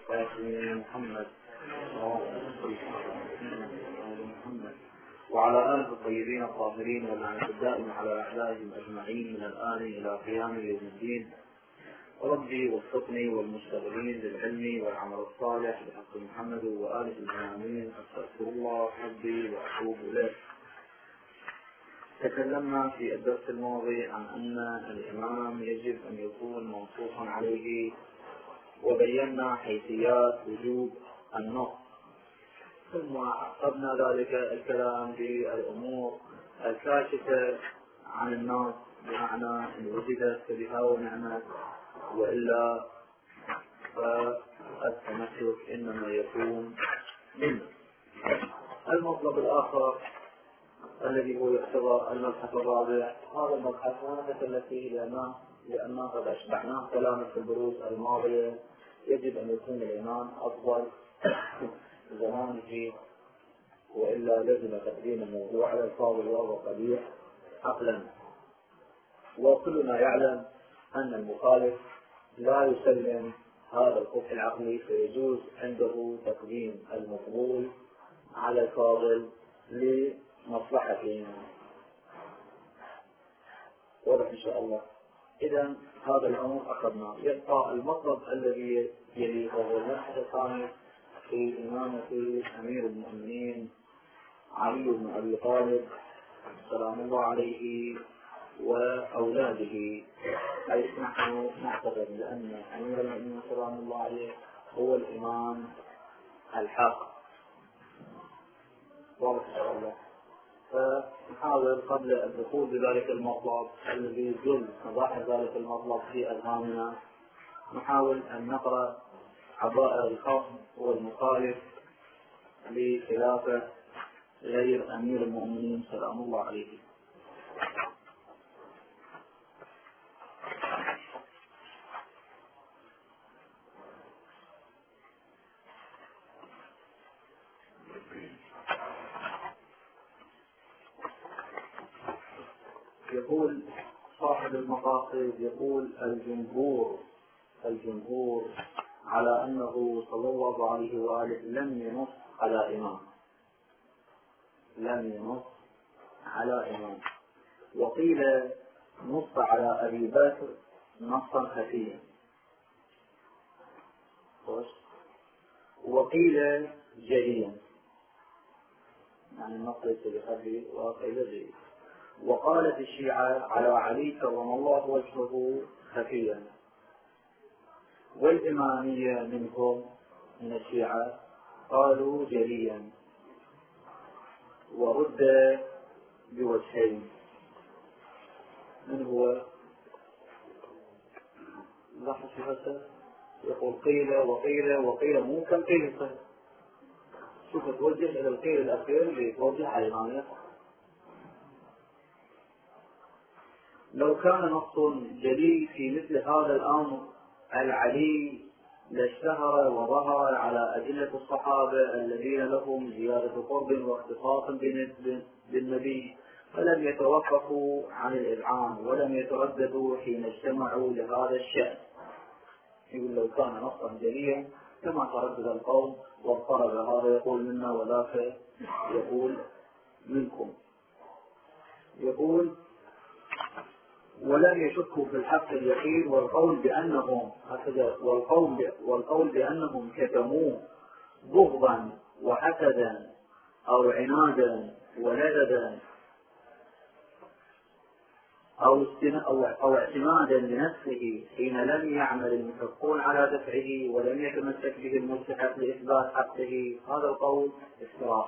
محمد وعلى آله الطيبين الطاهرين واللعنة الدائمة على أعدائهم أجمعين من الآن إلى قيام يوم الدين. ربي وفقني والمشتغلين بالعلم والعمل الصالح بحق محمد وآله الجميعين. أستغفر الله ربي وأتوب إليه. تكلمنا في الدرس الماضي عن أن الإمام يجب أن يكون منصوصا عليه، وبينا حيثيات وجوب النص، ثم عقبنا ذلك الكلام بالأمور الكاشفة عن النص، بمعنى إن وجدت فبها ونعمت، وإلا فالتمسك إنما يكون منه. المطلب الآخر الذي هو يقتضى المبحث الرابع، هذا المبحث لا نتكلم فيه لأننا قد أشبعناه كلاما في الدروس الماضية. يجب أن يكون الإمام أفضل زمانه، وإلا لزم تقديم الموضوع على الفاضل وهو قبيح عقلا. وكلنا يعلم أن المخالف لا يسلم هذا القبح العقلي، فيجوز عنده تقديم المفضول على الفاضل لمصلحته. واضح إن شاء الله. إذا هذا الأمر أخذناه. يبقى المطلب الذي يلي وهو المبحث الثاني في إمامة أمير المؤمنين علي بن أبي طالب سلام الله عليه وأولاده، حيث نحن نعتقد بأن أمير المؤمنين سلام الله عليه هو الإمام الحق. واضح إن شاء الله. فنحاول قبل الدخول بذلك المطلب الذي يدل مظاهر ذلك المطلب في أذهاننا، نحاول أن نقرأ عبائر الخصم والمخالف لخلافة غير أمير المؤمنين سلام الله عليه. يقول صاحب المقاصد، يقول الجمهور على أنه صلى الله عليه وآله لم ينص على إمام، وقيل نص على أبي بكر نصا خفيا، وقيل جليا، يعني النص ليس بخفي وقيل جليا. وقالت الشيعة على علي كرم الله وجهه خفيا، والإمامية منهم من الشيعة قالوا جليا، ورد بوجهين. من هو؟ لاحظ هذا يقول قيل وقيل مو كم قيل. شوف توجه إلى القيل الأخير لتوجه على الإمامية. لو كان نص جلي في مثل هذا الأمر العلي لاشتهر وظهر على أدلة الصحابة الذين لهم زيادة قرب واختصاص بالنبي، فلم يتوقفوا عن الإذعان ولم يترددوا حين اجتمعوا لهذا الشأن. يقول لو كان نصا جليا كما تردد القوم واضطرب، هذا يقول منا وذاك يقول منكم. يقول ولم يشكوا في الحق اليقين، والقول بأنهم كتموه بغضا وحسدا أو عنادا ونددا أو اعتمادا لنفسه حين لم يعمل المشقون على دفعه ولم يتمسك به الملتحق لإثبات حقه، هذا القول افتراء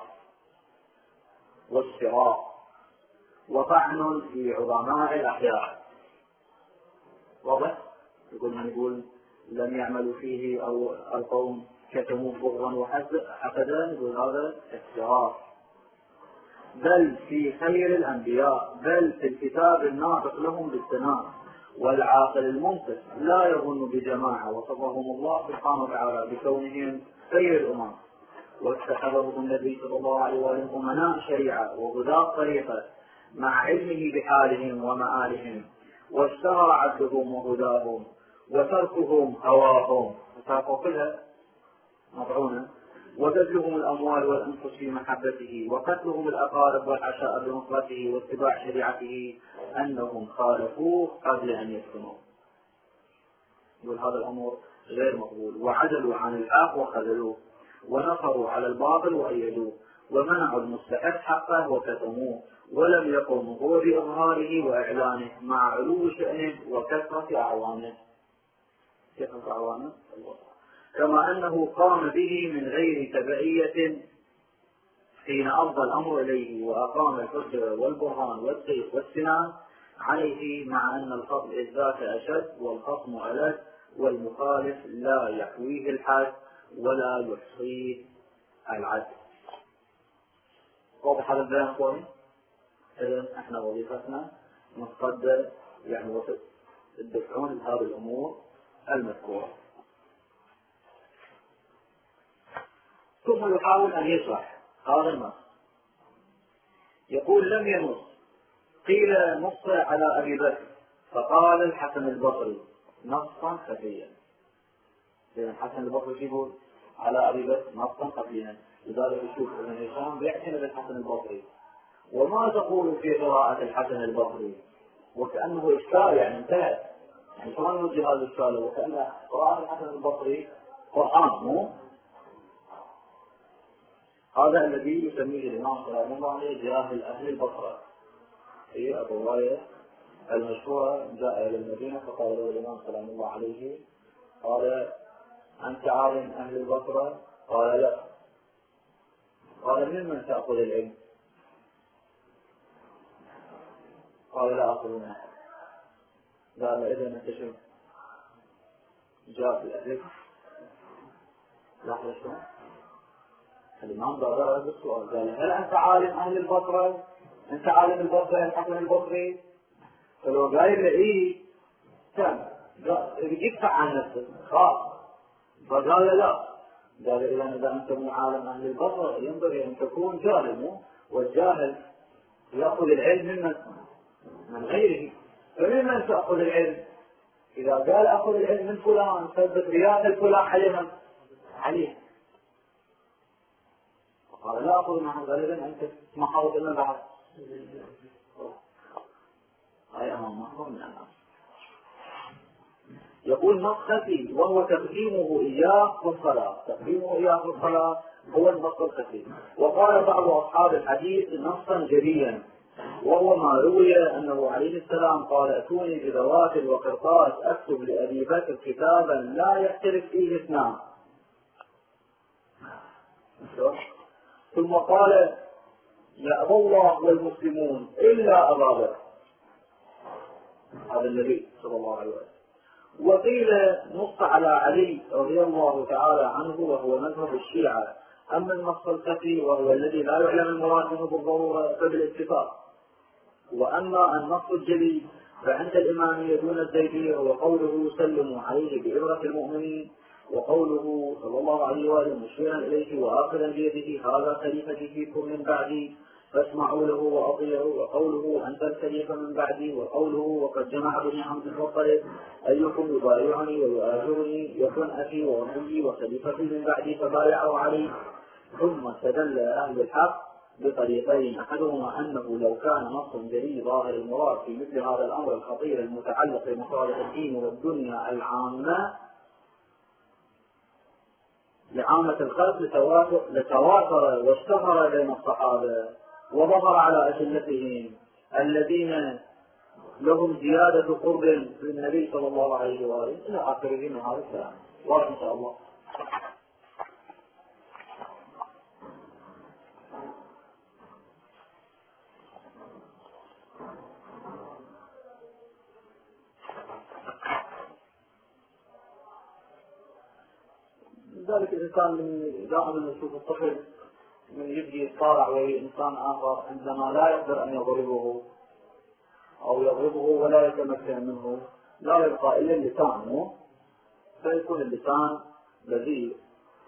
وافتراء وطعن في عظماء الأحياء. واضح؟ يقول لم يعملوا فيه أو القوم كتموا بغضا وحسدا، يقول هذا افتراء. بل في خير الأنبياء، بل في الكتاب الناطق لهم بالثناء والعاقل المنصف لا يظن بجماعة، وصفهم الله سبحانه وتعالى بكونهم خير الأمم، واتخذهم النبي صلى الله عليه وسلم أمناء شريعة وغداة طريقة مع علمه بحالهم ومآلهم، واشتهر عبدهم وهداهم وتركهم هواهم. وتركوا كلها مطعونا، وبذلهم الأموال والأنفس في محبته، وقتلهم الأقارب والعشائر بنصرته واتباع شريعته، أنهم خالفوه قبل أن يسكنوه. يقول هذا الأمر غير مقبول، وعدلوا عن الحق وخذلوه، ونصروا على الباطل وأيدوه، ومنعوا المستحق حقه وكتموه، ولم يقوموا بإظهاره وإعلانه مع علو شأنه وكثرة أعوانه. كثرة أعوانه كما أنه قام به من غير تبعية حين أفضى الأمر إليه، وأقام الحجة والبرهان والسيف والسنان عليه، مع أن الخصم إذ أشد والخصم ألد، والمخالف لا يحويه الحد ولا يحصيه العدل. واضح هذا البيان أخواني؟ إذن احنا وظيفتنا نتصدى يعني الدفعون لهذه الأمور المذكورة. ثم يحاول أن يشرح هذا النص. يقول لم ينص، قيل نص على أبي بكر، فقال الحسن البصري نصا خفيا. الحسن البصري يقول على أبي بكر نصا خفيا، لذلك يشوف ابن هشام بيعتني بالحسن البصري. وما تقول في قراءة الحسن البصري؟ وكأنه إشكال يعني انتهى، يعني شلون يوجه هذا الإشكال؟ وكأن قراءة الحسن البصري قرآن، مو هذا الذي يسميه الإمام صلى الله عليه وسلم جاهل أهل البصرة. في الرواية المشهورة جاء إلى المدينة فقال له الإمام صلى الله عليه قال أنت عالم أهل البصرة؟ قال لا. قال ممن تأخذ العلم؟ قال لا أخذ منه. قال إذا أنت شو؟ جاء في أهلك. لاحظ شلون؟ الإمام بادر بالسؤال، قال هل أنت عالم أهل البصرة؟ أنت عالم البصرة الحسن البصري؟ فلو قال له إيه كان يدفع عن نفسه خاص، فقال لا. قال إذا أنت مو عالم أهل البصرة ينبغي أن تكون جاهل، والجاهل يأخذ العلم من غيره. فممن تأخذ العلم؟ إذا قال أخذ العلم من فلان ثبت رياض الفلان عليه. قال لا أخذ معه. قال إذن أنت محاوط لنا بعض. هاي أمام محضر من الناس. يقول نص خفي وهو تقديمه إياه والصلاة. تقديمه إياه والصلاة هو النص الخفي. وقال بعض أصحاب الحديث نصا جليا، وهو ما روي أنه عليه السلام قال ائتوني بذوات وقرطاس أكتب لأبي بكر كتابا لا يختلف فيه اثنان. ثم قال يأبى الله والمسلمون إلا أبا بكر. هذا النبي صلى الله عليه وسلم. وقيل نص على علي رضي الله تعالى عنه وهو مذهب الشيعة. أما النص الخفي وهو الذي لا يعلم المراد منه بالضرورة فبالاتفاق. وأما النص الجلي فعند الإمامية دون الزيدية هو قوله سلموا عليه بإبرة المؤمنين، وقوله صلى الله عليه وسلم مشيرا إليه وآخذا بيده هذا خليفتي فيكم من بعدي فاسمعوا له وأطيعوا، وقوله أنت الخليفة من بعدي، وقوله وقد جمع بني عبد المطلب أيكم يبايعني ويؤازرني يكن أخي وأمي وخليفتي من بعدي فبايعوا عليه. ثم استدل أهل الحق بطريقين، أحدهما أنه لو كان نص جلي ظاهر المراد في مثل هذا الأمر الخطير المتعلق بمصالح الدين والدنيا العامة لعامة الخلق لتواتر واشتهر بين الصحابة وظهر على أجلتهم الذين لهم زيادة قرب للنبي صلى الله عليه وآله إلى آخره من هذا الكلام. واضح إن شاء الله. لذلك الإنسان دائما يشوف الطفل من يبدي يتصارع ويا إنسان آخر عندما لا يقدر أن يضربه أو يضربه ولا يتمكن منه لا يبقى إلا اللسان، فيكون اللسان لذيذ.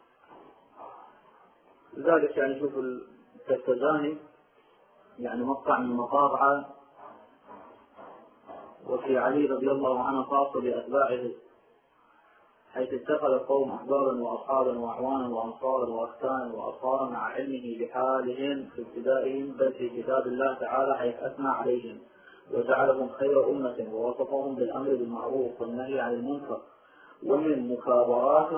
لذلك يعني شوف التستزاني يعني مقطع من مقاطعه وفي علي رضي الله عنه خاصة بأتباعه حيث اتخذ القوم أحبارا وأصحابا وأعوانا وأنصارا وأختانا وأصهارا مع علمه بحالهم في ابتدائهم، بل في كتاب الله تعالى حيث أثنى عليهم وجعلهم خير أمة ووصفهم بالأمر بالمعروف والنهي عن المنكر. ومن مكابرات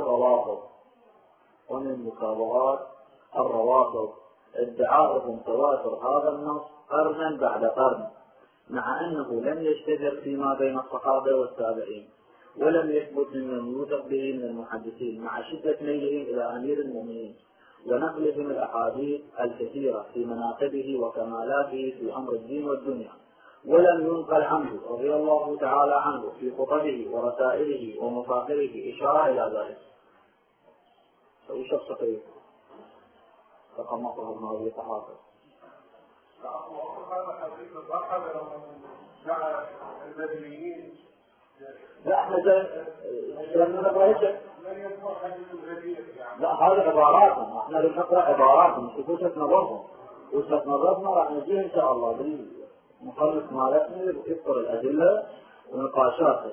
الروافض ادعاؤهم تواتر هذا النص قرنا بعد قرن، مع أنه لم يشتهر فيما بين الصحابة والتابعين، ولم يثبت ممن يوثق به من المحدثين، مع شدة ميلهم إلى أمير المؤمنين ونقلهم الأحاديث الكثيرة في مناقبه وكمالاته في أمر الدين والدنيا. ولم ينقل عنه رضي الله تعالى عنه في خطبه ورسائله ومفاخره إشارة إلى ذلك. شخص خير فقمطه ما يتحاضر. لا احنا لا هذه عباراتهم، احنا بنقرا عباراتهم مش وجهة نظرهم. وجهة نظرنا راح نجي ان شاء الله بالمخلص مالتنا ويذكر الادله ونقاشاتها.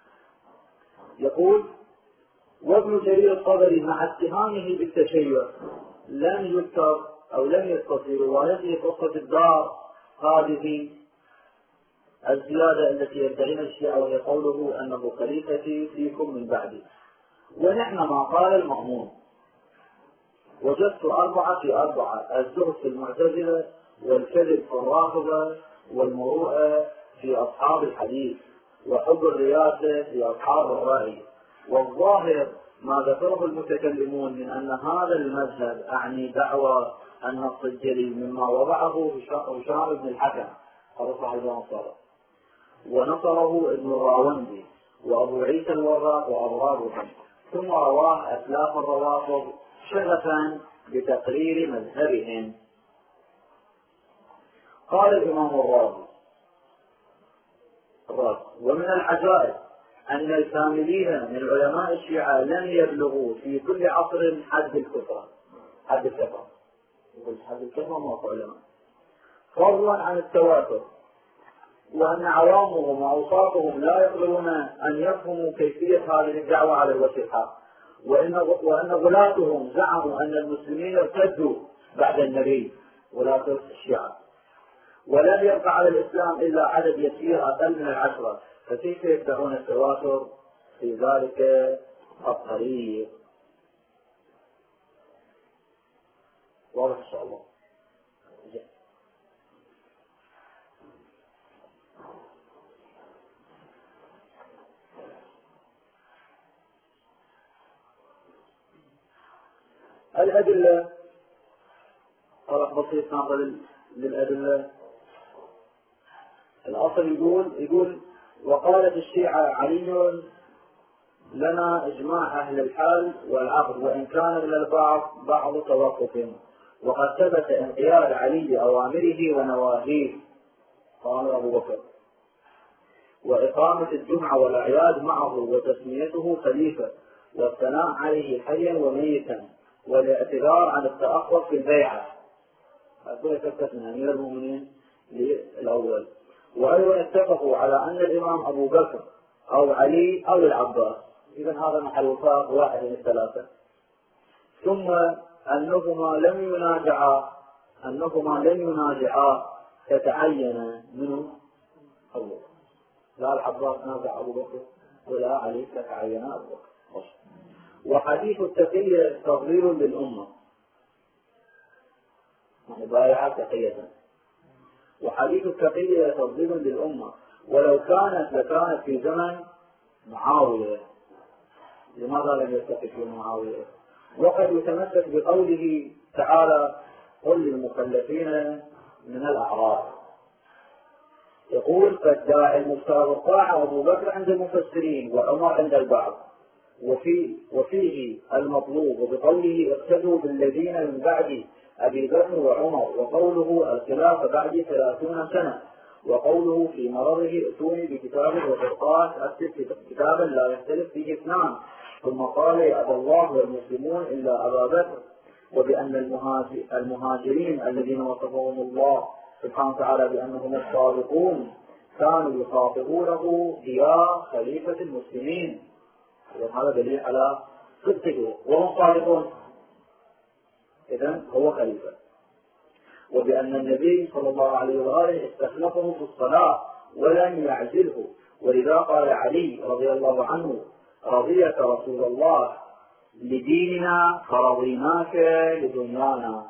يقول: وابن جرير الطبري مع اتهامه بالتشيع لم يذكر أو لم يذكر في روايته قصة الدار هذه الزيادة التي يدعيها الشيعة، وهي قوله أنه خليفتي فيكم من بعدي. ونحن ما قال المأمون وجدت 4 في 4: الزهد في المعتزلة، والكذب في الرافضة، والمروءة في أصحاب الحديث، وحب الرياسة في أصحاب الرأي. والظاهر ما ذكره المتكلمون من أن هذا المذهب أعني دعوى النص الجلي مما وضعه هشام بن الحكم ونصره ابن الراوندي وأبو عيسى الوراق وأضرابهم، ثم رواه أسلاف الروافض شغفا بتقرير مذهبهم. قال الإمام الرازي: ومن العجائب أن الكاملين من علماء الشيعة لم يبلغوا في كل عصر حد الكفر. حد الكفر ما هو علماء، فضلا عن التواتر، وأن عوامهم وأوساطهم لا يقدرون أن يفهموا كيفية هذه الدعوة على الوجه الحق، وأن غلاتهم زعموا أن المسلمين ارتدوا بعد النبي، غلاة الشيعة، ولم يبقى على الإسلام إلا عدد يسير أقل من 10، فكيف يدعون التواتر في ذلك الطريق؟ واضح إن شاء الله. الأدلة طرح بسيط ناقل للأدلة. الأصل يقول: وقالت الشيعة علي لنا إجماع أهل الحال والعقد، وإن كان من البعض بعض توقف، وقد ثبت انقياد علي أوامره ونواهيه، قال أبو بكر، وإقامة الجمعة والأعياد معه، وتسميته خليفة، والثناء عليه حيا وميتا، والاعتذار عن التأخر في البيعة. هذا ثبت من أمير المؤمنين الأول. وأيضا اتفقوا على أن الإمام أبو بكر أو علي أو العباس، إذا هذا محل وفاق واحد من الثلاثة. ثم أنهما لم ينازعا تتعين منه أبو بكر، لا العباس نازع أبو بكر ولا علي تتعين أبو بكر. وحديث التقية تضليل للأمة، بايعة تقية، وحديث التقية تضليل للأمة، ولو لكانت في زمن معاوية. لماذا لم يتفق في معاوية؟ وقد يتمسك بقوله تعالى: قل للمكلفين من الأعراب. يقول: فالداعي المختار الطاعة أبو بكر عند المفسرين، وعمر عند البعض، وفيه المطلوب، وبقوله: اقتدوا بالذين من بعد أبي بكر وعمر، وقوله: الخلافة بعد 30 سنة، وقوله في مرضه: ائتوني بكتاب وقرطاس أكتب كتابا لا يختلف فيه 2. ثم قال: يأبى الله والمسلمون إلا أبا بكر. وبأن المهاجرين الذين وصفهم الله سبحانه وتعالى بأنهم الصادقون كانوا يخاطبونه يا خليفة المسلمين. هذا دليل على صدقه وهم صادقون. إذن هو خليفة. وبأن النبي صلى الله عليه وآله استخلفه في الصلاة ولم يعزله، ولذا قال علي رضي الله عنه: رضيت رسول الله لديننا فرضيناك لدنيانا.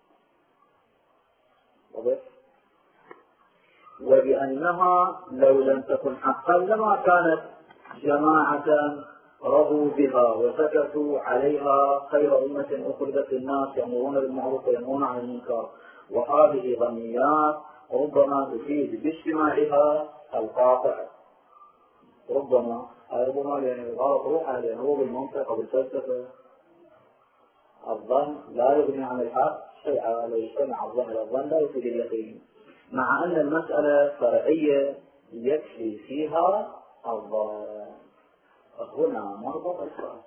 وبأنها لو لم تكن حقا لما كانت جماعة رضوا بها وسكتوا عليها خير أمة أخرجت للناس يأمرون بالمعروف وينهون عن المنكر. وهذه ظنيات ربما تفيد باجتماعها القاطع. ربما يعني غلط روحها، لأنه هو بالمنطق وبالفلسفة الظن لا يغني عن الحق شيئا، لو يجتمع الظن إلى الظن لا يفيد اليقين، مع أن المسألة فرعية يكفي فيها الظن. هنا مربط الفرس.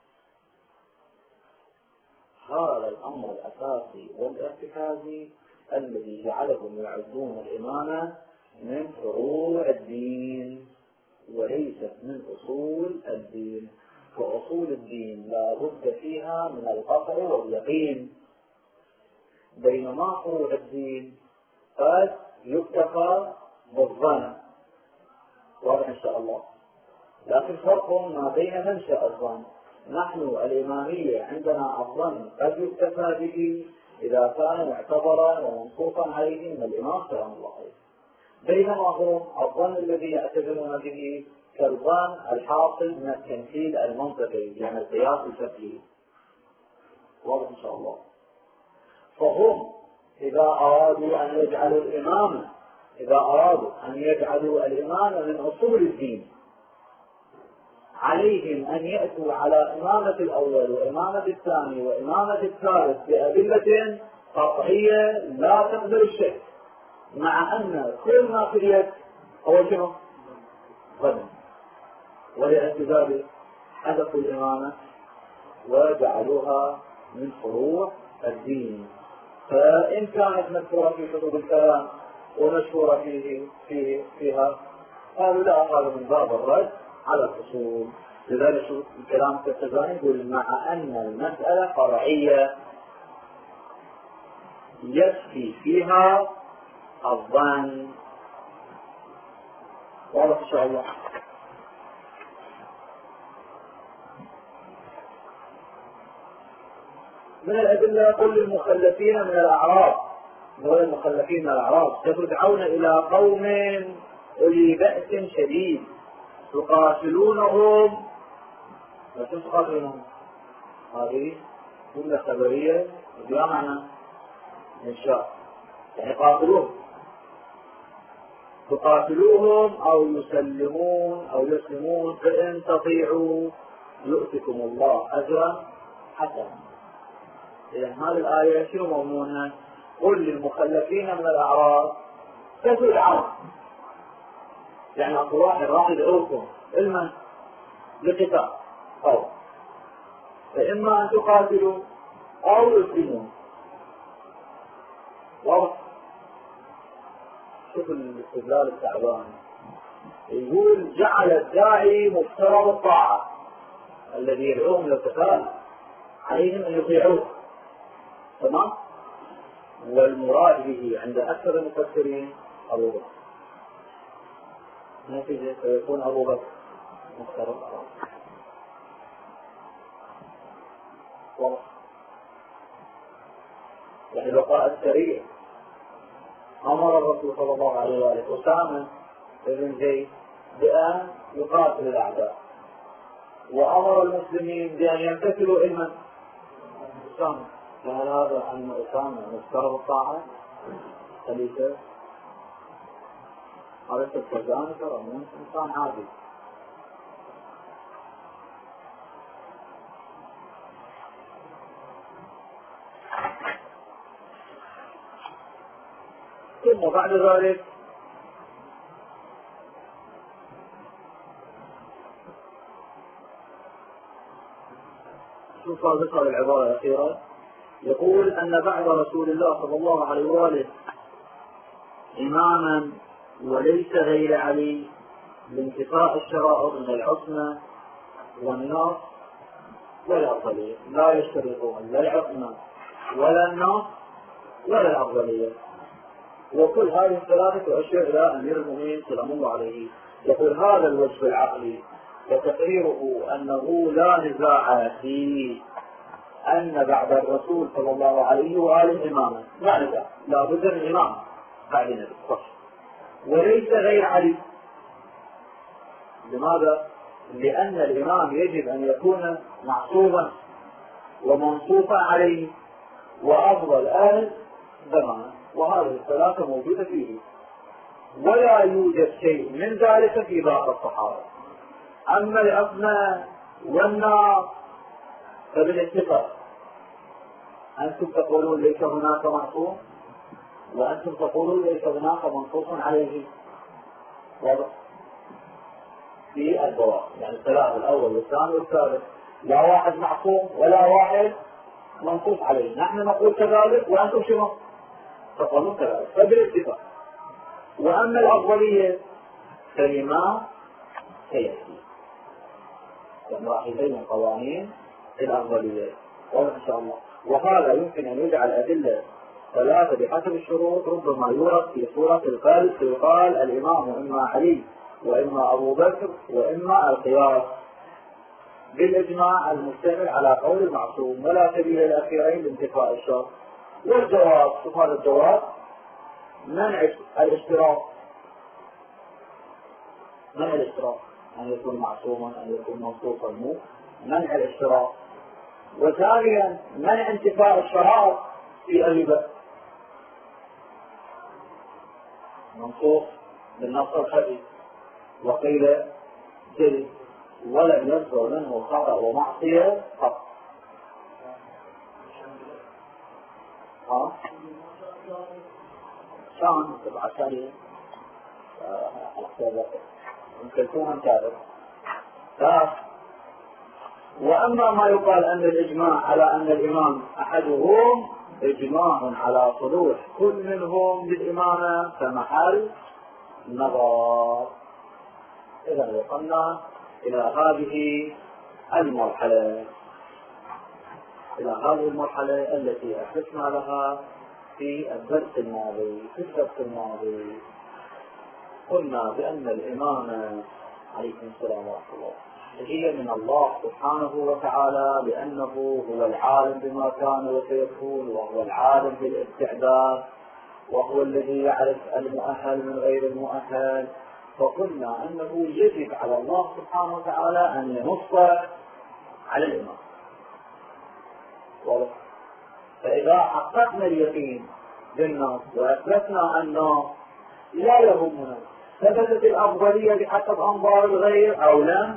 هذا الأمر الأساسي والارتكازي الذي جعلهم يعدون الإمامة من فروع الدين وليست من أصول الدين. فأصول الدين لا بد فيها من القطع واليقين، بينما فروع الدين قد يكتفى بالظن. واضح إن شاء الله. لكن فرق ما بين منشأ الظن. نحن الإمامية عندنا الظن قد يكتفى به إذا كان معتبرا ومنصوصا عليه من الإمام سلام الله عليه، بينما هو الظن الذي يعتبرون به كالظن الحاصل من التمثيل المنطقي، يعني القياس الفقهي. واضح إن شاء الله. فهم إذا أرادوا أن يجعلوا الإمامة من أصول الدين عليهم أن يأتوا على إمامة الأول وإمامة الثاني وإمامة الثالث بأدلة قطعية لا تقبل الشك، مع أن كل ما في اليد هو شنو؟ ظن. ولأجل ذلك حذفوا الإمامة وجعلوها من فروع الدين. فإن كانت مذكورة في كتب الكلام ومشهورة فيها قالوا لا، هذا من باب الرد على الأصول. لذلك الكلام التزامي يقول مع أن المسألة فرعية يكفي فيها الظن. واضح إن شاء الله. من الأدلة يقول للمخلفين من الأعراب، تدعون إلى قوم أولي بأس شديد تقاتلونهم. لكن تقاتلونهم هذه جملة خبرية بها معنى إنشاء، يعني تقاتلوهم أو يسلمون فإن تطيعوا يؤتكم الله أجرا حسنا. إذن هذه الآية شنو مضمونها؟ قل للمخلفين من الأعراب تدعوا العرب، يعني أقول واحد راح يدعوكم علما لقتال، فإما أن تقاتلوا أو يسلمون. واضح؟ شوف الاستدلال التعبان. يقول جعل الداعي مفترض الطاعة، الذي يدعوهم للقتال عليهم أن يطيعوه، تمام؟ والمراد به عند أكثر المفسرين أبو بكر. نتيجة فيكون أبو بكر مفترض. يعني بقاء السريع أمر الرسول صلى الله عليه وآله أسامة بن زيد بأن يقاتل الأعداء، وأمر المسلمين بأن يمتثلوا علما أسامة. فهل هذا أن أسامة مفترض الطاعة خليفة؟ هذا التفجان ترى من إنسان عادي. ثم بعد ذلك شوف هذه العبارة الأخيرة، يقول أن بعد رسول الله صلى الله عليه وآله إماما وليس غير علي لانتفاء الشرائع من العصمة والنص والأفضلية، لا يشترطون لا العصمة ولا النص ولا الأفضلية. وكل هذه الثلاثة تؤشر إلى أمير المؤمنين سلام الله عليه. يقول هذا الوجه العقلي وتقريره أنه لا نزاع في أن بعد الرسول صلى الله عليه وآله إماما، لا نزاع، لا بد من إمام بعد النبي صح، وليس غير علي. لماذا؟ لأن الإمام يجب أن يكون معصوما ومنصوصا عليه وأفضل أهل زمانه، وهذه الثلاثة موجودة فيه، ولا يوجد شيء من ذلك في باقي الصحابة. أما العصمة والنار فبالاتفاق، أنتم تقولون ليس هناك معصوم وأنتم تقولون ليس هناك منصوص عليه. واضح؟ في الجواب يعني الثلاث الأول والثاني والثالث، لا واحد معصوم ولا واحد منصوص عليه. نحن نقول كذلك وأنتم شنو تقولون كذلك، فبالاتفاق. وأما الأفضلية فلما سيأتي راح يبين قوانين الأفضلية إن شاء الله. وهذا يمكن أن يجعل أدلة ثلاثة بحسب الشروط ربما يورد في صورة القلب، فيقال الإمام إما علي وإما أبو بكر وإما القياس بالإجماع المشتمل على قول المعصوم، ولا سبيل الأخيرين لانتفاء الشرط. والجواب، شوف هذا الجواب، منع الاشتراك، منع الاشتراك أن يكون معصوما أن يكون منصوصا، مو منع الاشتراك. وثانيا منع انتفاء الشرائط في أبي بكر، منصوص بالنص الخفي، وقيل جري ولم يصدر منه خطأ ومعصية قط. شان تبع ثانية ممكن تكون كاذب. وأما ما يقال أن الإجماع على أن الإمام أحدهم إجماع على صلوح كل منهم بالإمامة فمحل نظر. إذا وصلنا إلى هذه المرحلة، إلى هذه المرحلة التي أحسنا لها في الدرس الماضي. في الدرس الماضي قلنا بأن الإمامة عليكم السلام ورحمة الله هي من الله سبحانه وتعالى، لأنه هو العالم بما كان وسيكون، وهو العالم بالاستعداد، وهو الذي يعرف المؤهل من غير المؤهل. فقلنا أنه يجب على الله سبحانه وتعالى أن ينص على الإمام. فإذا حققنا اليقين بالنص وأثبتنا أنه لا يهمنا ثبتت الأفضلية بحسب أنظار الغير أو لم،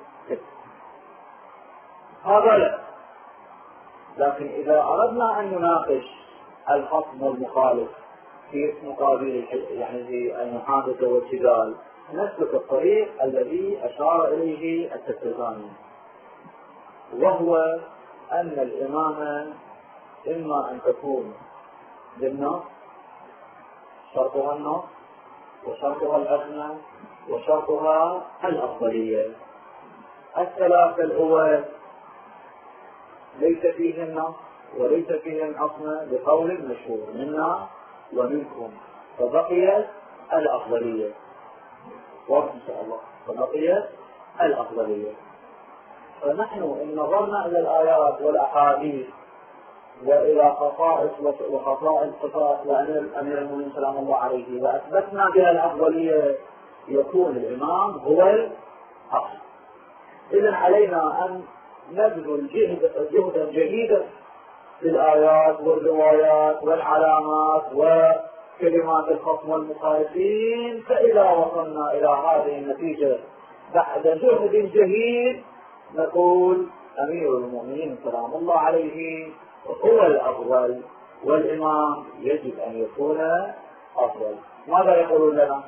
هذا لا. لكن إذا أردنا أن نناقش الخصم والمخالف في مقابل يعني في المحادثة والجدال، نسلك الطريق الذي أشار إليه التستاني، وهو أن الإمامة إما أن تكون بالنص، شرطها النص وشرطها الأثنى وشرطها الأفضلية. الثلاثة الأول ليس فيه النص وليس فيه العصمة بقول مشهور منا ومنكم، فبقيت الأفضلية. وإن شاء الله فبقيت الأفضلية. فنحن إن نظرنا إلى الآيات والأحاديث وإلى خصائص وخصائص صفات أمير المؤمنين سلام الله عليه وأثبتنا بها الأفضلية، يكون الإمام هو الأصل. إذن علينا أن نبذل جهدا جديدا في الآيات والروايات والعلامات وكلمات الخصم والمخالفين. فإذا وصلنا إلى هذه النتيجة بعد جهد جهيد نقول أمير المؤمنين سلام الله عليه هو الأفضل، والإمام يجب أن يكون أفضل. ماذا يقولون لنا؟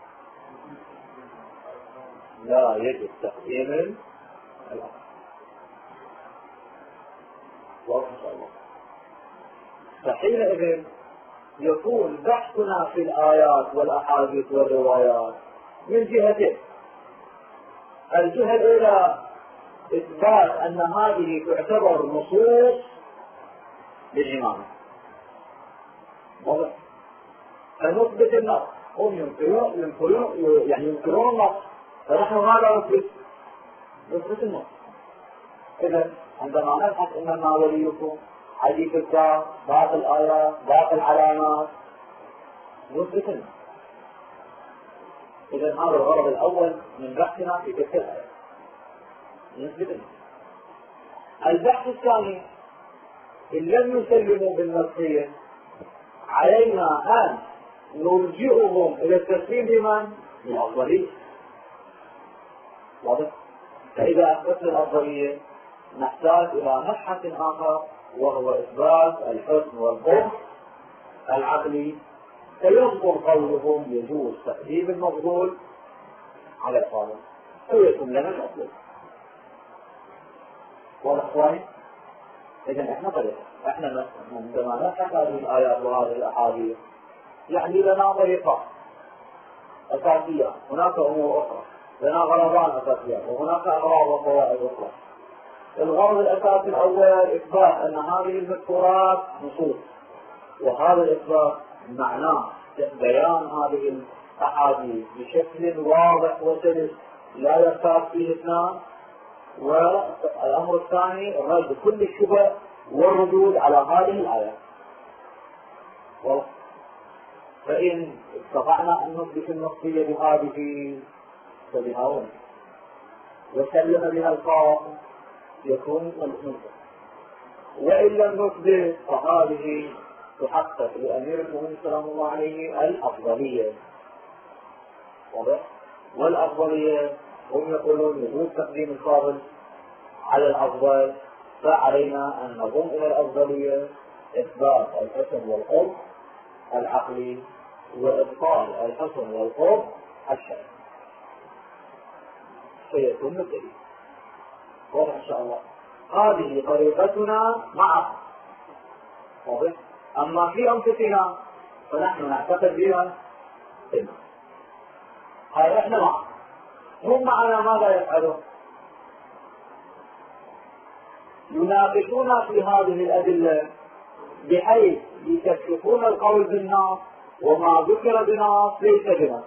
لا يجب تقديم الأفضل. فحينئذ يكون بحثنا في الآيات والأحاديث والروايات من جهتين. الجهة الأولى إثبات أن هذه تعتبر نصوص للإمامة. واضح؟ فنثبت النص، هم ينكرون النص، فنحن ماذا نثبت النص. إذا عندما نبحث إنما وليكم حديث الكتاب، باقي الآيات، باقي العلامات، نثبت النص. إذا هذا الغرض الأول من بحثنا في تلك الآية، نثبت النص. البحث الثاني، إن لم يسلموا بالنصية علينا أن نرجئهم إلى التسليم بمن؟ بالأفضلية. واضح؟ فإذا أثبتنا الأفضلية نحتاج إلى مبحث آخر، وهو إثبات الحسن والقبح العقلي، فيذكر قولهم يجوز تقديم المفضول على الفاضل فيكون لنا الأفضل. والأخوان إذن إحنا طريقة، إحنا عندما نبحث هذه الآيات وهذه الأحاديث يعني لنا طريقة أساسية، هناك أمور أخرى، لنا غرضان أساسية، وهناك أغراض وفوائد أخرى. الغرض الأساسي الأول إثبات أن هذه المذكورات نصوص، وهذا الإثبات معناه بيان هذه الأحاديث بشكل واضح وسلس لا يرتاب فيه اثنان. والأمر الثاني رد كل الشبه والردود على هذه الآية. فإن استطعنا أن نثبت النصية بهذه فبها وسلم بها القائل يكون الأمر، وإن لم نثبت فهذه تحقق لأمير المؤمنين سلام الله عليه الأفضلية. والأفضلية هم يقولون يجوز تقديم الفاضل على الأفضل، فعلينا أن نضم إلى الأفضلية إثبات الحسن والقرب العقلي وإبطال الحسن والقرب الشرعي، فيكون الدليل. واضح إن شاء الله. هذه طريقتنا معه. واضح. أما في أنفسنا فنحن نعتقد بها هاي إحنا معه، هم معنا ماذا يفعلون؟ يناقشون في هذه الأدلة بحيث يكشفون القول بالنص، وما ذكر بنص ليس بنص.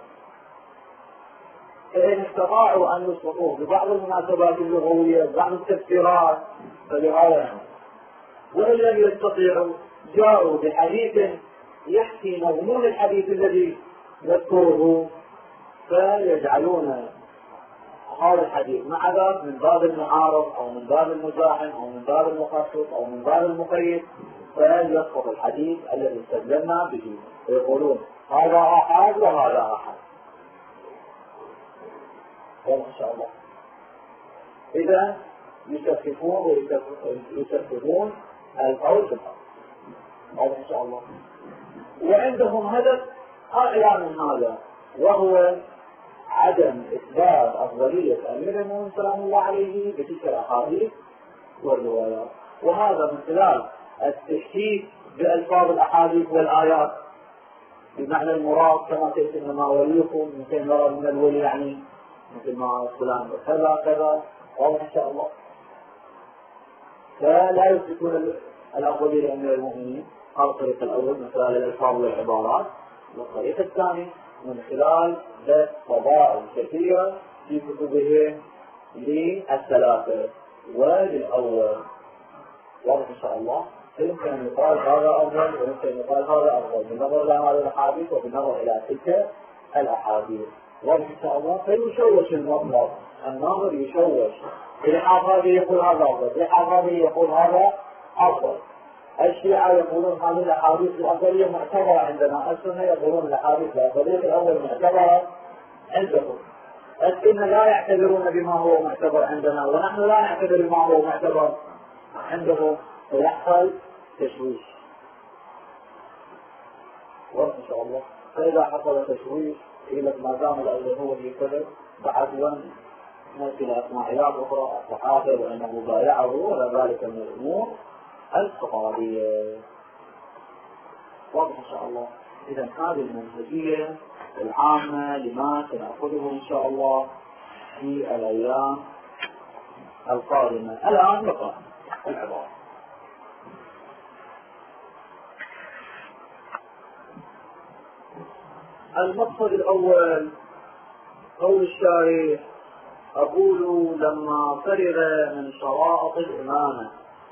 فإن استطاعوا أن يسقطوه ببعض المناسبات اللغوية ببعض التفسيرات فلهذا، وإن لم يستطيعوا جاءوا بحديث يحكي مضمون الحديث الذي يذكره، فيجعلون هذا الحديث مع ذلك من باب المعارض أو من باب المزاحم أو من باب المخصص أو من باب المقيد، فيسقط الحديث الذي استدللنا به ويقولون هذا أحد وهذا أحد. إن شاء الله. إذا يشككون ويشككون القول بالحق. هذا إن شاء الله. وعندهم هدف أعلى من هذا، وهو عدم إثبات أفضلية أمير المؤمنين سلام الله عليه بتلك الأحاديث والروايات، وهذا من خلال التشكيك بألفاظ الأحاديث والآيات بمعنى المراد كما تأتي إنما وليكم مثل نرى من الولي يعني مثل ما فلان كذا كذا. واضح إن شاء الله. فلا يثبتون الأفضلية لأمير المؤمنين. هذا الطريق الأول من خلال الألفاظ والعبارات، والطريق الثاني من خلال بث فضائل كثيرة في كتبهم للثلاثة وللأول. واضح إن شاء الله. يمكن أن يقال هذا أفضل ويمكن أن يقال هذا أفضل بالنظر إلى هذه الأحاديث وبالنظر إلى تلك الأحاديث. واضح إن شاء الله. فيشوش المطلب، الناظر يشوش، الحافظ هذا يقول هذا أفضل، الحافظ هذا يقول هذا أفضل. الشيعة يقولون هذه الأحاديث الأفضلية معتبرة عندنا، السنة يقولون الأحاديث الأفضلية الأول معتبرة عندهم. السنة لا يعتبرون بما هو معتبر عندنا، ونحن لا نعتبر بما هو معتبر عندهم، فيحصل تشويش. واضح إن شاء الله. فإذا حصل تشويش إلى ما دام الأول هو يكذب بعد وان نأتي إلى أسماعيات أخرى الصحابة وأنه بايعه ولا ذلك من الأمور الخطابية. واضح إن شاء الله. إذا هذه المنهجية العامة لما سنأخذه إن شاء الله في الأيام القادمة. الآن نقرأ العبارة. المقصد الأول قول الشارح: أقول لما فرغ من شرائط الإمامة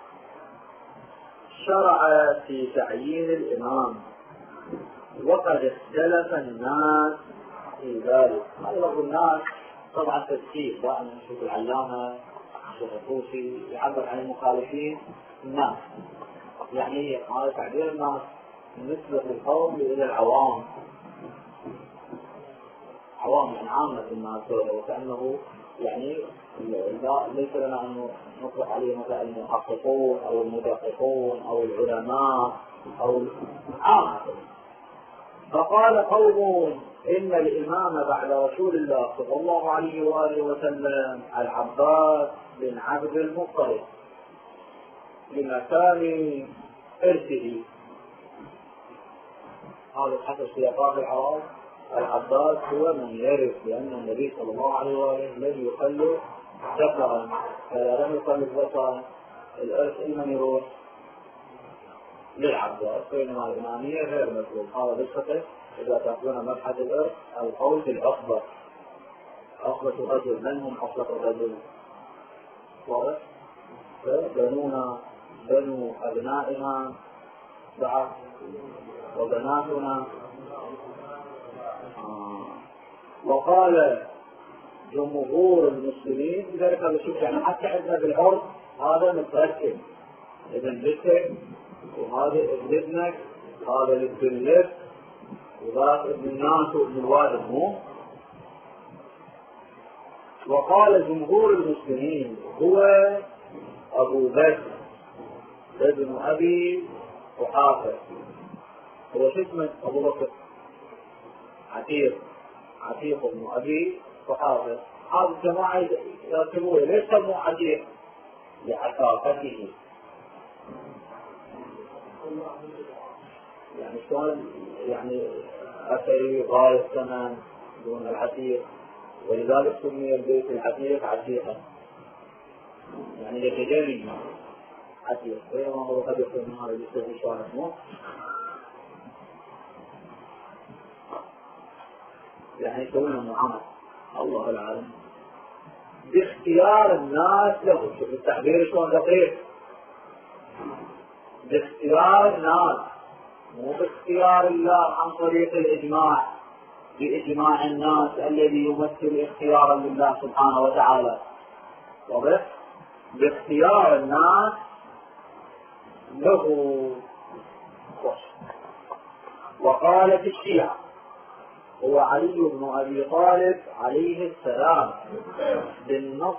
شرع في تعيين الإمام، وقد اختلف الناس في ذلك. أغلب الناس طبعا تفسير، دائما نشوف العلامة الشيخ الطوسي يعبر عن المخالفين الناس، يعني هذا تعبير الناس بالنسبة للقوم إلى العوام، عوام يعني عامة الناس، وكأنه يعني ليس لنا أن نطلق عليه مثلا المحققون أو المدققون أو العلماء أو عامة. فقال قوم إن الإمام بعد رسول الله صلى الله عليه وآله وسلم العباس بن عبد المطلب لمكان إرثه. هذا حسب سياقات العرب العباس هو من يرث، لأن النبي صلى الله عليه وآله لم يخلف ذكرا، فإذا لم يخلف ذكرا الإرث لمن يروح؟ للعباس. بينما الإمامية غير مطلوب. هذا بالخطأ إذا تأخذون مبحث الإرث القول بالعصبة، عصبة الرجل. من هم عصبة الرجل؟ واضح؟ بنونا بنو أبنائنا بعض وبناتنا. وقال جمهور المسلمين لذلك هذا شوف يعني حتى عندنا بالعرض هذا متركب، ابن بنتك وهذا ابن ابنك، هذا ابن لك وذاك ابن الناس وابن الوالد مو. وقال جمهور المسلمين هو أبو بكر ابن أبي قحافة. هو شو اسمه أبو بكر؟ عتيق بن أبي قحافة. هذا الجماعة يرتبوه ليش سموه عتيق؟ لعتاقته، يعني شلون يعني أثري غاية الثمن دون العتيق، ولذلك سمي البيت العتيق عتيقا، يعني يتجلي عتيق. بينما هو قد يكون هذا يستوي شلون اسمه، يعني يسوون معاملة الله العالم باختيار الناس له. شوف التعبير شلون دقيق، باختيار الناس مو باختيار الله عن طريق الإجماع، بإجماع الناس الذي يمثل اختيارا لله سبحانه وتعالى. واضح؟ باختيار الناس له. وقالت الشيعة هو علي بن أبي طالب عليه السلام بالنص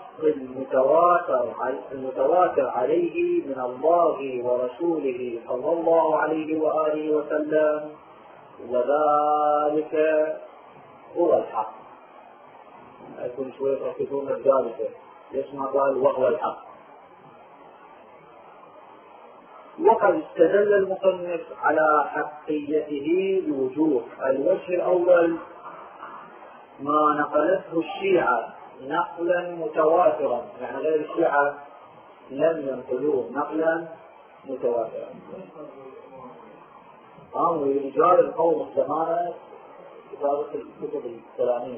المتواتر عليه من الله ورسوله صلى الله عليه وآله وسلم، وذلك هو الحق. يكون شوية يركزون ذلك، ليش ما قال وهو الحق؟ وقد استدل المصنف على حقيته بوجوه. الوجه الأول ما نقلته الشيعة نقلا متواترا، يعني غير الشيعة لم ينقلوه نقلا متواترا. ورجال القوم الزمانة كتابة الكتب الكلامية،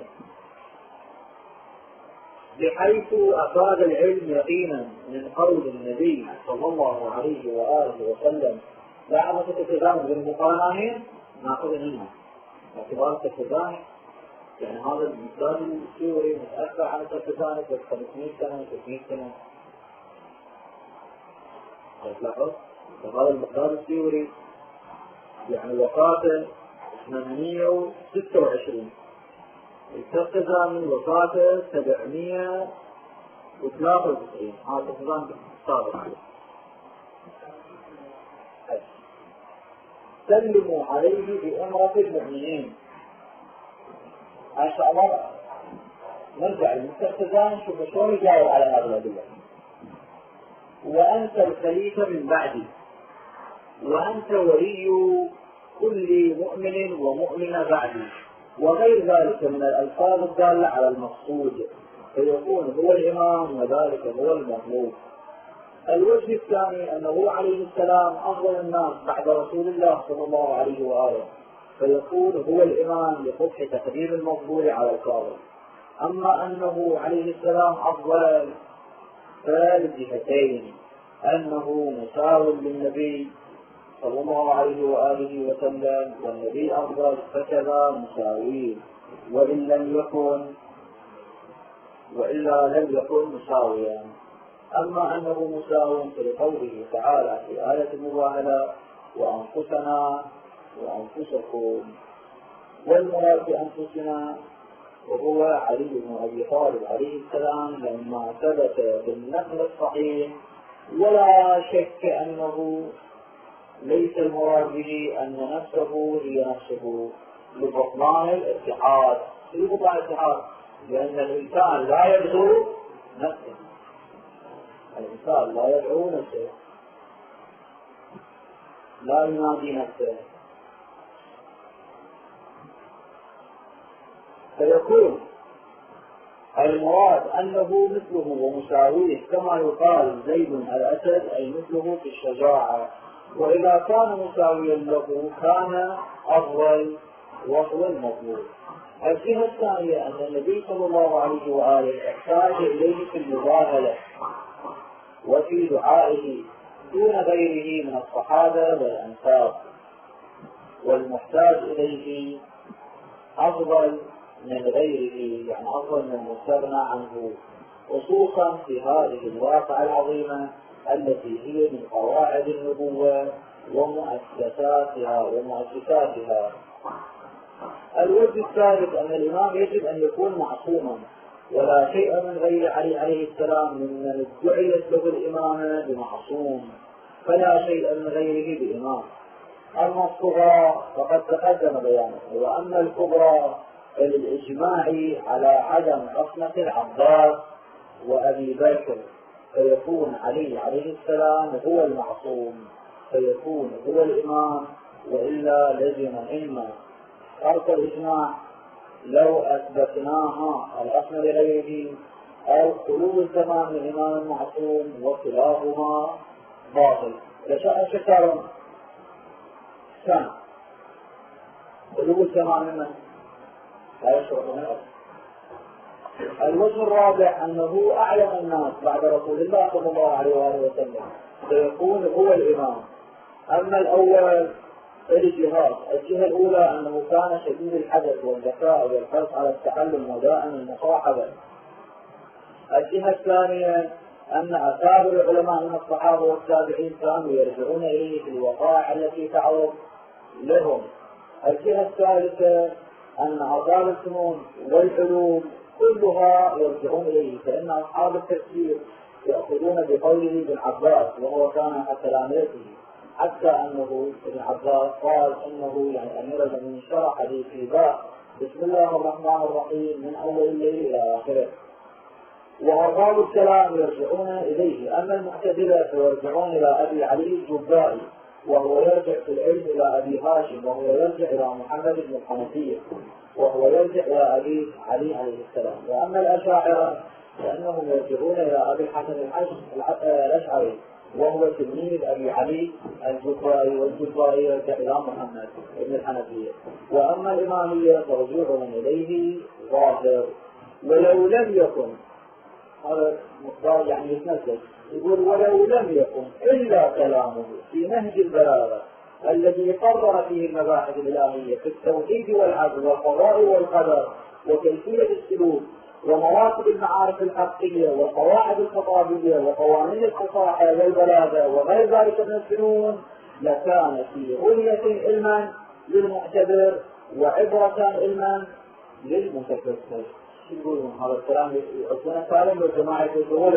بحيث أفاد العلم يقينا من قول النبي صلى الله عليه وآله وسلم لا عبث التزامن بالمقارنين ناخذ منها باعتبار التزامن. يعني هذا المثال السوري متأخر عن التزامن ب 500 سنة 600 سنة. تلاحظ هذا المثال السوري يعني وفاته 826، التزامن وفاته 793. هذا التزامن السابق. سلموا عليه بأمرة المؤمنين. ما شاء الله نرجع للتزامن شوف شلون يجاوب على هذا الأدلة. وأنت الخليفة من بعدي، وأنت ولي كل مؤمن ومؤمنة بعدي، وغير ذلك من الألفاظ الدالة على المقصود. فيكون هو الإمام وذلك هو المطلوب. الوجه الثاني أنه عليه السلام أفضل الناس بعد رسول الله صلى الله عليه وآله، فيكون هو الإمام لقبح تقديم المفضول على الفاضل. أما أنه عليه السلام أفضل فالجهتين، أنه مساو للنبي صلى الله عليه وآله وسلم، والنبي أفضل فكذا مساوين، وإلا لم يكن مساويا. أما أنه مساو فلقوله تعالى في آية المباهلة وأنفسنا وأنفسكم، والمراد بأنفسنا وهو علي بن أبي طالب عليه السلام، لما ثبت بالنقل الصحيح ولا شك أنه ليس المراد به أن نفسه هي نفسه لبطلان الاتحاد، لأن الإنسان لا يدعو نفسه، الإنسان لا يدعو نفسه، لا ينادي نفسه. فيكون المراد أنه مثله ومساويه، كما يقال زيد الأسد أي مثله في الشجاعة، وإذا كان مساويا له كان أفضل وهو المطلوب. الجهة الثانية أن النبي صلى الله عليه وآله احتاج إليه في المباهلة وفي دعائه دون غيره من الصحابة والأنصار، والمحتاج إليه أفضل من غيره، يعني أفضل من المستغنى عنه، خصوصا في هذه الواقعة العظيمة التي هي من قواعد النبوة ومؤسساتها. الوجه الثالث أن الإمام يجب أن يكون معصوما، ولا شيء من غير علي عليه السلام ممن ادعيت له الإمامة بمعصوم، فلا شيء من غيره بإمام. أما الصغرى فقد تقدم بيانه، وأما الكبرى فللإجماع على عدم عصمة العباس وأبي بكر، فيكون علي عليه السلام هو المعصوم، فيكون هو الإمام، وإلا لزم إما فرق الإجماع لو أثبتناها الأصل لغيره، أو خلو الزمان من الإمام المعصوم، وخلافهما باطل. لشأن شكرا كان خلو الزمان منه لا يشعر منه. الوجه الرابع أنه أعلم الناس بعد رسول الله صلى الله عليه وآله وسلم، فيكون هو الإمام. أما الأول فالجهات، الجهة الأولى أنه كان شديد الحدث والذكاء والحرص على التعلم ودائم المصاحبة. الجهة الثانية أن أكابر العلماء من الصحابة والتابعين كانوا يرجعون إليه في الوقائع التي تعرض لهم. الجهة الثالثة أن أصحاب الفنون والعلوم كلها يرجعون إليه، فإن أصحاب التفسير يأخذون بقوله ابن عباس، وهو كان حتى تلاميذه، حتى أنه ابن عباس قال إنه يعني أمير المؤمنين شرح حديث في باب بسم الله الرحمن الرحيم من أول الليل إلى آخره. وأرباب الكلام يرجعون إليه. أما المعتزلة فيرجعون إلى أبي علي الجبائي، وهو يرجع في العلم إلى أبي هاشم، وهو يرجع إلى محمد بن الحنفية، وهو يرجع إلى أبي علي عليه السلام. وأما الأشاعرة فإنهم يرجعون إلى أبي الحسن الأشعري، وهو تلميذ أبي علي الجبائي، والجبائي يرجع إلى محمد بن الحنفية. وأما الإمامية فرجوعهم إليه ظاهر. ولو لم يكن، هذا مقدار يعني يتنزل، يقول ولو لم يكن إلا كلامه في نهج البلاغة الذي قرر فيه المباحث الإلهية في التوحيد والعدل والقضاء والقدر وكيفية السلوك ومراتب المعارف الحقية والقواعد الخطابية وقوانين الفصاحة والبلاغة وغير ذلك من الفنون، لكان في غنية علما للمعتبر وعبرة علما للمتفكر. يقولون هذا الكلام يعطونا كلام والجماعة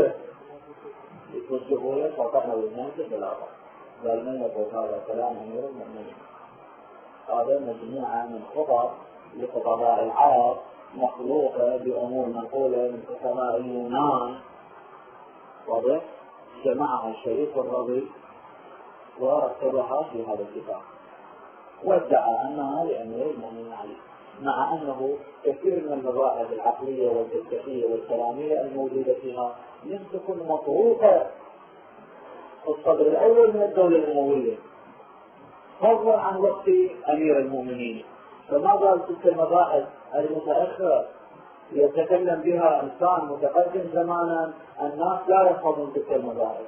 يتوجهوا له فقطنا والناس بالبلاغة، قال من يقول هذا كلام أمير المؤمنين. هذا مجموعة من خطط لخطباء العرب مخلوقة بأمور منقولة من حكماء اليونان، واضح؟ جمعها الشريف الرضي ورتبها في هذا الكتاب، وادعى أنها لأمير المؤمنين علي. مع أنه كثير من المظاهر العقلية والفلسفية والكلامية الموجودة فيها لم تكن مطروحة في الصدر الأول من الدولة الأموية فضلا عن وقت أمير المؤمنين. فما بال تلك المباحث المتأخرة يتكلم بها إنسان متقدم زمانا الناس لا يفهمون تلك المباحث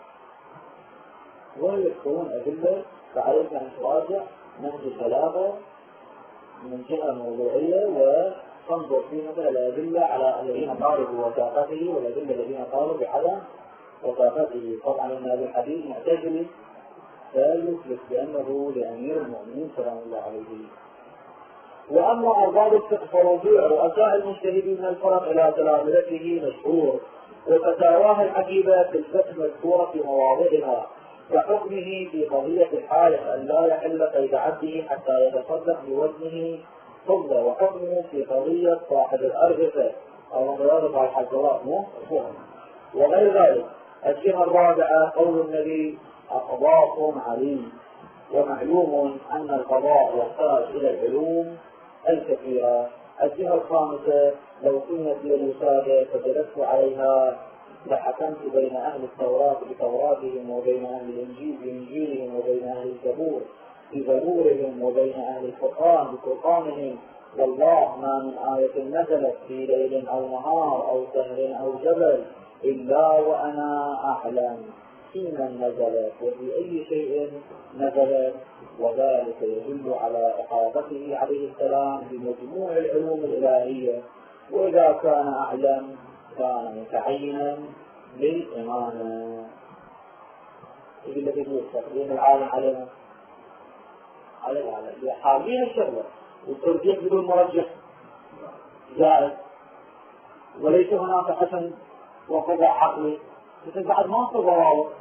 ويذكرون أدلة. فعلينا أن تراجع نهج البلاغة من جهة موضوعية وتنظر في مثل الأدلة على الذين قالوا بوثاقته والأدلة الذين قالوا بعدم وثاقته. طبعا أن هذا الحديث معتزلي فيثبت بأنه لأمير المؤمنين سلام الله عليه. وأما أرباب الفقه فرجوع رؤساء المجتهدين من الفرق إلى تلامذته مشهور، وفتاواه العجيبة في الفقه مذكورة في مواضعها، كحكمه في قضية الحالف أن لا يحل قيد عبده حتى يتصدق بوزنه فضة، وحكمه في قضية صاحب الأرغفة أو رياضة الحجرات وغير ذلك. الجهة الرابعة قول النبي أقضاكم عليم، ومعلوم أن القضاء يحتاج إلى العلوم الكثيرة. الجهة الخامسة لو كنت لي الوسادة فجلست عليها لحكمت بين أهل التوراة بتوراتهم وبين أهل الإنجيل بإنجيلهم وبين أهل الزبور بزبورهم وبين أهل الفرقان بفرقانهم. والله ما من آية نزلت في ليل أو نهار أو سهر أو جبل إلا وأنا أعلم في من نزلت وفي أي شيء نزلت، وذلك يدل على إحاطته عليه السلام بمجموع العلوم الإلهية، وإذا كان أعلم كان متعينا بالإمامة. الذي يقول تقديم العالم على العالم حامين الشغلة والترجيح بدون مرجح جائز، وليس هناك حسن وقضاء عقلي، لكن بعد ما صار ضوابط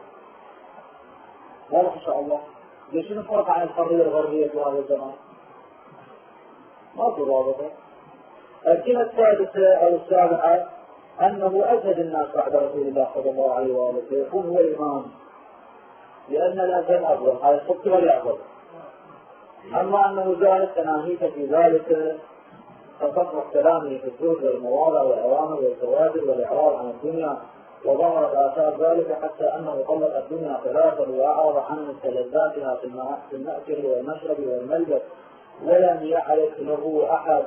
واضح إن شاء الله. ليش نفرق عن الحرية الغربية في هذا الزمان؟ ما في ضوابط. الجهة السادسة أو السابعة أنه أزهد الناس بعد رسول الله صلى الله عليه وآله فيكون هو الإمام، لأن الأزهد أفضل، هذا الصدق ولا أفضل. أما أنه زالت تناهيك في ذلك فتصرف كلامه في الزهد والمواضع والأوامر والزواجر والإعراض عن الدنيا، وظهرت آثار ذلك حتى أنه طلق الدنيا ثلاثة وأعرض عن مستلذاتها في المأكل والمشرب والملبس، ولم يعرف له أحد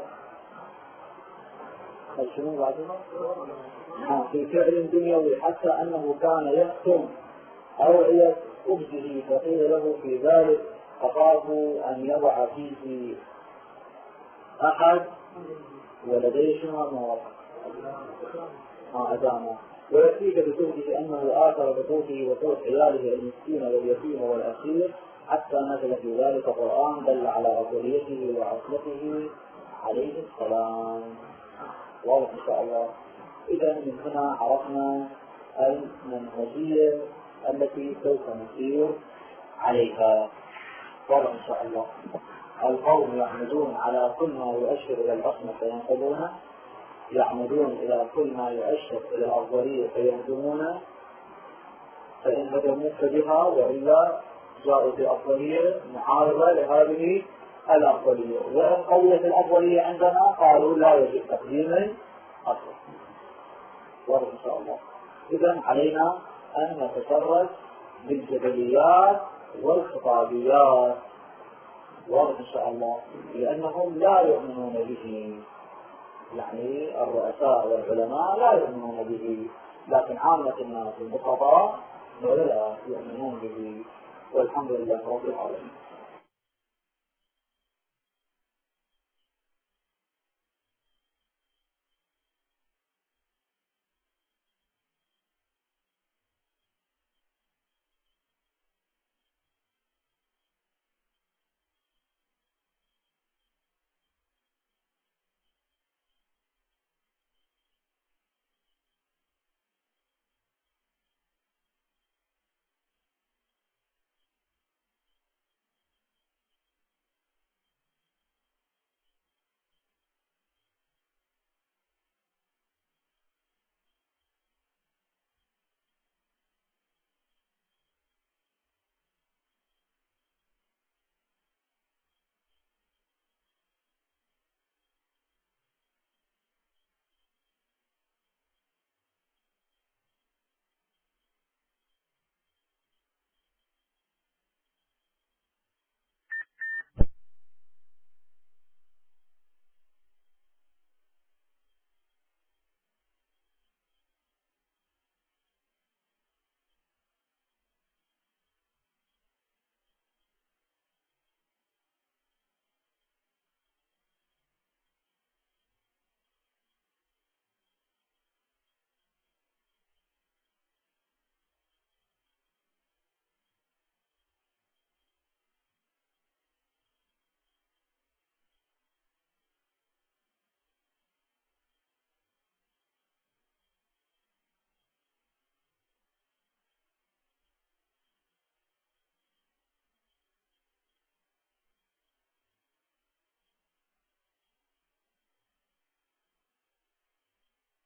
في فعل دنيوي، حتى أنه كان يحكم أوعية أبزه فقيل له في ذلك فخافوا أن يضع فيه أحد ولديهما مواقع أداما. ويكفيك بزهده أنه آثر بقوته وقوت عياله المسكين واليتيم والأسير، حتى نزل في ذلك قرآن دل على أفضليته وعصمته عليه السلام. واضح إن شاء الله. إذا من هنا عرفنا المنهجية التي سوف نسير عليها. واضح إن شاء الله. القوم يعمدون على كل ما يؤشر إلى العصمة فينقضونه، يعمدون إلى كل ما يؤشر إلى الأفضلية فيهدمونه، فإن هدموك بها وإلا جاءوا بأفضلية معارضة لهذه الأفضلية. وإن قويت الأفضلية عندنا قالوا لا يجب تقديم الأفضل. واضح إن شاء الله. إذن علينا أن نتشرف بالجدليات والخطابيات. واضح إن شاء الله. لأنهم لا يؤمنون به، يعني الرؤساء والعلماء لا يؤمنون به، لكن عامة الناس البسطاء لا يؤمنون به. والحمد لله رب العالمين.